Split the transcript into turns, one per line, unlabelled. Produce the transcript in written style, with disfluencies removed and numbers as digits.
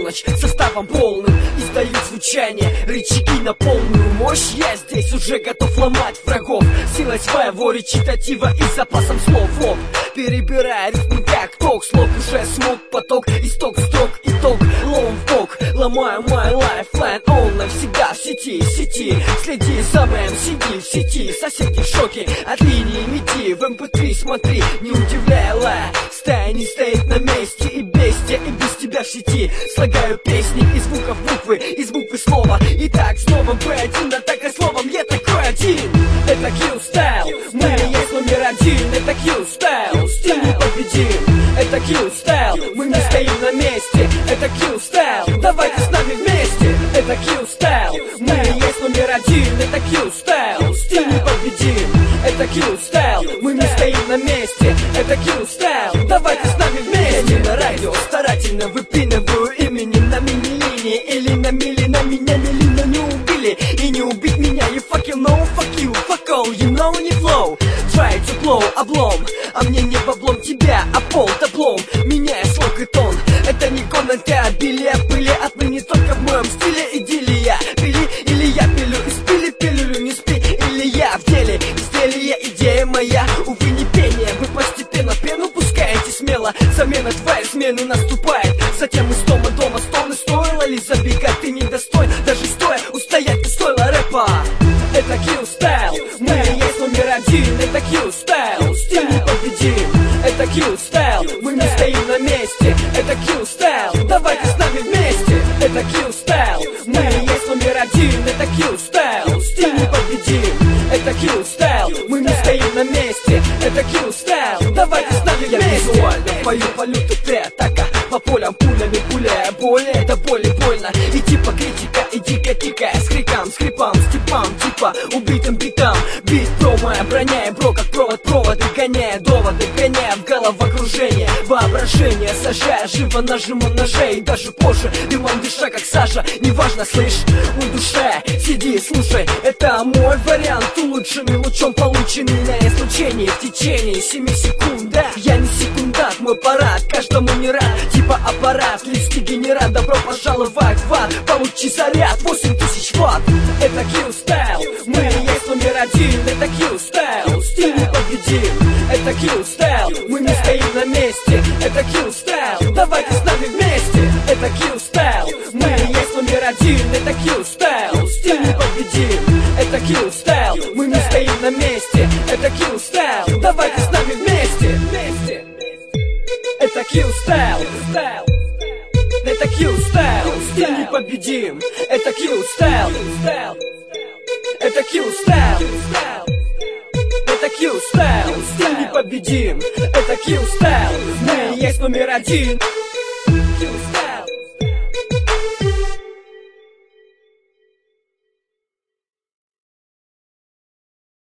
полночь составом полным издают звучание рычаги на полную мощь. Я здесь уже готов ломать врагов силой своего речитатива и запасом слов. Вот, перебирая ритмы как ток, слов уже смог поток, исток строк, итог, лом в бок. Ломаю мой лайфлайн, он навсегда в сети, следи за моим CD в сети. Соседи в шоке от линии меди, в MP3 смотри, не удивляя лая. Стая не стоит на месте, и бестия, и без тебя в сети. Слагаю песни из звуков буквы, из буквы слова. И так снова B1, да так и словом я такой один. Это Q-Style, мы есть номер один. Это Q-Style, стиль непобедим. Это Q-Style, мы не стоим на месте. Это Q-Style, давайте с нами вместе. Это Q-Style, мы есть номер один. Это Q-Style, стиль непобедим. Это Q-Style, мы не стоим на месте. Это Q-Style, давайте с нами вместе. Я не на радио, старательно выпинываю имени на мини-линии или на мили, на меня мили, но не убили. И не убить меня, you fucking know, fuck you, fuck all, you know, не flow. Try to blow, облом, а мне не в облом тебя, а пол таблом. Меняя слог и тон, это не комната обилия пыли. Отныне только в моем стиле идиллия. Пили или я пилю, испили пилюлю, не спи. Или я в деле, изделие, идея моя. Увы, не пение, вы постепенно пену пускаете смело. Замена твоей смены наступает. Затем из дома стоны. Стоило ли забегать, ты недостоин. Даже стоя устоять не стоило рэпа. Это Q-Style, мы есть номер один. Это Q-Style, стиль непобедим. Это Q-Style, мы не стоим на месте. Это Q-Style, давайте с нами вместе. Это Q-Style, мы есть номер один. Это Q-Style, стиль непобедим. Это Q-Style, мы не стоим на месте. Это Q-Style, давайте с нами вместе. Я визуально пою полеты, ты атака. По полям пулями пуляя более до боли больно. И типа критика, и дико-тика, с криком, скрипом, степам, типа убитым битам. Бит про моя броня и бро, как проводы, гоняя доводы, гоняя в головокружение. Воображение сажая, живо нажимом ножей. И даже позже, дымом дыша, как Саша. Неважно, слышь, у душе, сиди, слушай. Это мой вариант, улучшенный лучом, полученный на излучении в течение 7 секунд. Да, я не секундант, мой парад каждому не рад. Типа аппарат, листик генерат, добро пожаловать в ад. Получи заряд, 8000 ватт. Это Q-Style, мы есть номер один. Это Q-Style, стиль непобедим. Это Q-Style, мы не стоим на месте. Это Q-Style, давайте с нами вместе. Это Q-Style, мы есть номер один. Это Q-Style, стиль непобедим. Это Q-Style, мы не стоим на месте. Это Q-Style, давайте с нами вместе. Это Q-Style, это Q-Style, стиль непобедим. Это Q-Style, это Q-Style, это Q-Style, стиль непобедим. Это Q-Style, мы есть номер один.